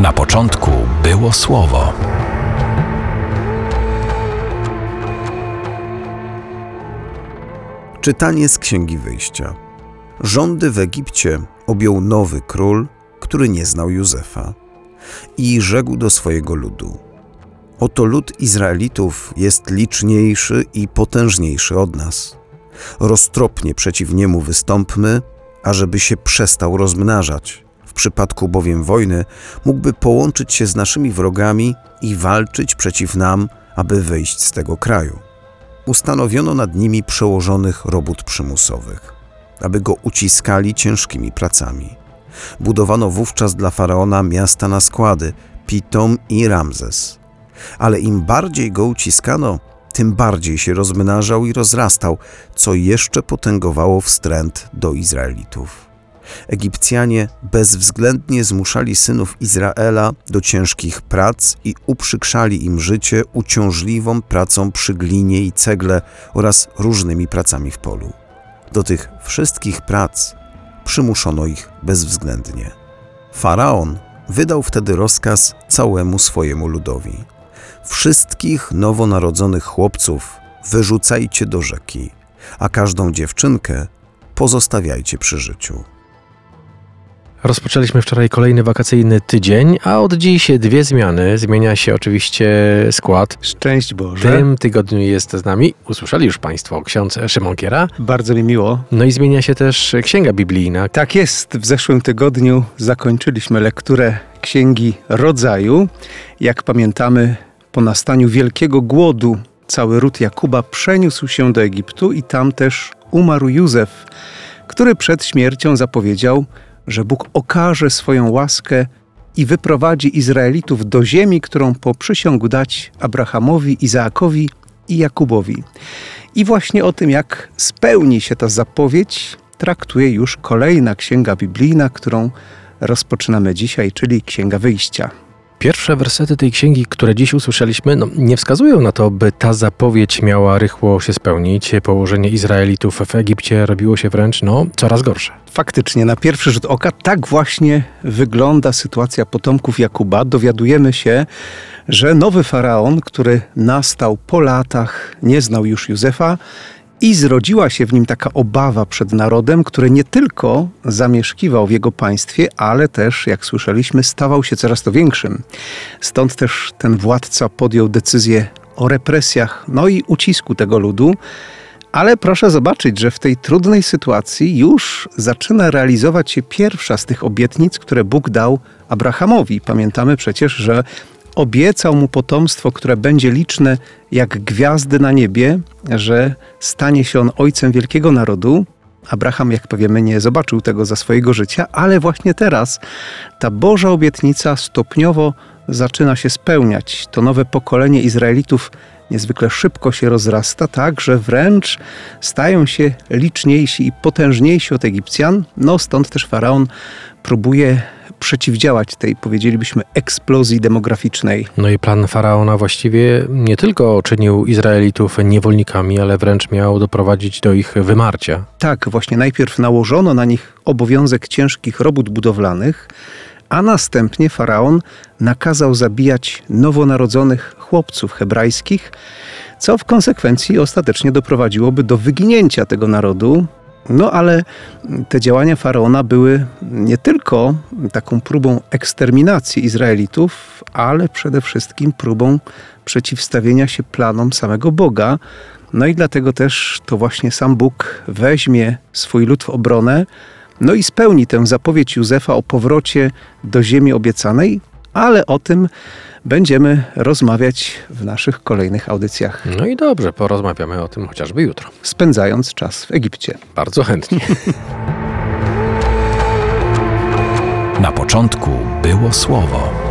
Na początku było Słowo. Czytanie z Księgi Wyjścia. Rządy w Egipcie objął nowy król, który nie znał Józefa. I rzekł do swojego ludu: oto lud Izraelitów jest liczniejszy i potężniejszy od nas. Roztropnie przeciw niemu wystąpmy, ażeby się przestał rozmnażać. W przypadku bowiem wojny mógłby połączyć się z naszymi wrogami i walczyć przeciw nam, aby wyjść z tego kraju. Ustanowiono nad nimi przełożonych robót przymusowych, aby go uciskali ciężkimi pracami. Budowano wówczas dla Faraona miasta na składy, Pitom i Ramzes. Ale im bardziej go uciskano, tym bardziej się rozmnażał i rozrastał, co jeszcze potęgowało wstręt do Izraelitów. Egipcjanie bezwzględnie zmuszali synów Izraela do ciężkich prac i uprzykrzali im życie uciążliwą pracą przy glinie i cegle oraz różnymi pracami w polu. Do tych wszystkich prac przymuszono ich bezwzględnie. Faraon wydał wtedy rozkaz całemu swojemu ludowi: wszystkich nowonarodzonych chłopców wyrzucajcie do rzeki, a każdą dziewczynkę pozostawiajcie przy życiu. Rozpoczęliśmy wczoraj kolejny wakacyjny tydzień, a od dziś dwie zmiany. Zmienia się oczywiście skład. Szczęść Boże. W tym tygodniu jest z nami, usłyszeli już Państwo, ksiądz Szymon Kiera. Bardzo mi miło. No i zmienia się też Księga Biblijna. Tak jest, w zeszłym tygodniu zakończyliśmy lekturę Księgi Rodzaju. Jak pamiętamy, po nastaniu wielkiego głodu cały ród Jakuba przeniósł się do Egiptu i tam też umarł Józef, który przed śmiercią zapowiedział, że Bóg okaże swoją łaskę i wyprowadzi Izraelitów do ziemi, którą poprzysiągł dać Abrahamowi, Izaakowi i Jakubowi. I właśnie o tym, jak spełni się ta zapowiedź, traktuje już kolejna księga biblijna, którą rozpoczynamy dzisiaj, czyli Księga Wyjścia. Pierwsze wersety tej księgi, które dziś usłyszeliśmy, nie wskazują na to, by ta zapowiedź miała rychło się spełnić. Położenie Izraelitów w Egipcie robiło się wręcz coraz gorsze. Faktycznie, na pierwszy rzut oka tak właśnie wygląda sytuacja potomków Jakuba. Dowiadujemy się, że nowy faraon, który nastał po latach, nie znał już Józefa i zrodziła się w nim taka obawa przed narodem, który nie tylko zamieszkiwał w jego państwie, ale też, jak słyszeliśmy, stawał się coraz to większym. Stąd też ten władca podjął decyzję o represjach, i ucisku tego ludu. Ale proszę zobaczyć, że w tej trudnej sytuacji już zaczyna realizować się pierwsza z tych obietnic, które Bóg dał Abrahamowi. Pamiętamy przecież, że obiecał mu potomstwo, które będzie liczne jak gwiazdy na niebie, że stanie się on ojcem wielkiego narodu. Abraham, jak powiemy, nie zobaczył tego za swojego życia, ale właśnie teraz ta Boża obietnica stopniowo zaczyna się spełniać. To nowe pokolenie Izraelitów niezwykle szybko się rozrasta, tak, że wręcz stają się liczniejsi i potężniejsi od Egipcjan. Stąd też faraon próbuje przeciwdziałać tej, powiedzielibyśmy, eksplozji demograficznej. I plan faraona właściwie nie tylko czynił Izraelitów niewolnikami, ale wręcz miał doprowadzić do ich wymarcia. Tak, właśnie najpierw nałożono na nich obowiązek ciężkich robót budowlanych, a następnie faraon nakazał zabijać nowonarodzonych chłopców hebrajskich, co w konsekwencji ostatecznie doprowadziłoby do wyginięcia tego narodu. Ale te działania faraona były nie tylko taką próbą eksterminacji Izraelitów, ale przede wszystkim próbą przeciwstawienia się planom samego Boga. I dlatego też to właśnie sam Bóg weźmie swój lud w obronę, i spełni tę zapowiedź Józefa o powrocie do ziemi obiecanej, ale o tym będziemy rozmawiać w naszych kolejnych audycjach. I dobrze, porozmawiamy o tym chociażby jutro. Spędzając czas w Egipcie. Bardzo chętnie. Na początku było Słowo.